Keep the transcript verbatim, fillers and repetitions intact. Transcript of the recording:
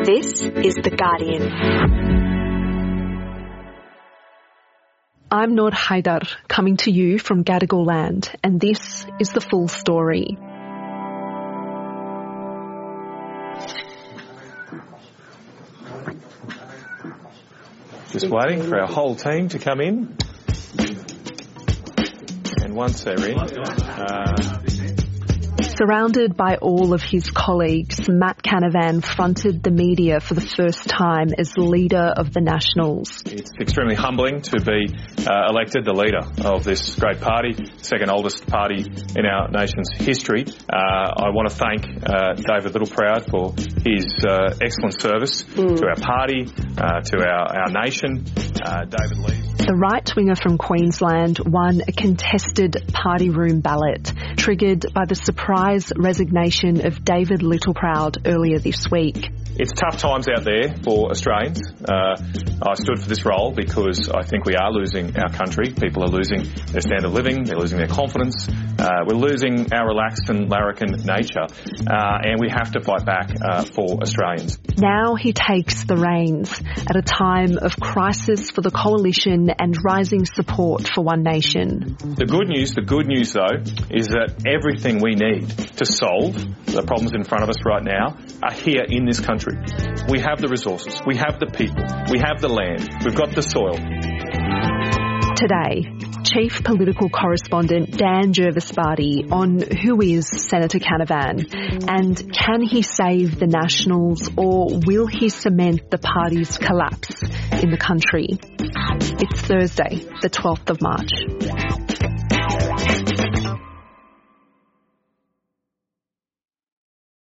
This is The Guardian. I'm Noor Haidar, coming to you from Gadigal land, and this is the full story. Just waiting for our whole team to come in. And once they're in, uh, Surrounded by all of his colleagues, Matt Canavan fronted the media for the first time as leader of the Nationals. It's extremely humbling to be uh, elected the leader of this great party, second oldest party in our nation's history. Uh, I want to thank uh, David Littleproud for his uh, excellent service mm. to our party, uh, to our, our nation. Uh, David Lee. The right-winger from Queensland won a contested party room ballot, triggered by the surprise resignation of David Littleproud earlier this week. It's tough times out there for Australians. Uh, I stood for this role because I think we are losing our country. People are losing their standard of living, they're losing their confidence, uh, we're losing our relaxed and larrikin nature, uh, and we have to fight back uh, for Australians. Now he takes the reins at a time of crisis for the coalition and rising support for One Nation. The good news, the good news though, is that everything we need to solve the problems in front of us right now are here in this country. We have the resources, we have the people, we have the land, we've got the soil. Today, Chief Political Correspondent Dan Jervis-Barty on who is Senator Canavan and can he save the Nationals or will he cement the party's collapse in the country? It's Thursday, the twelfth of March.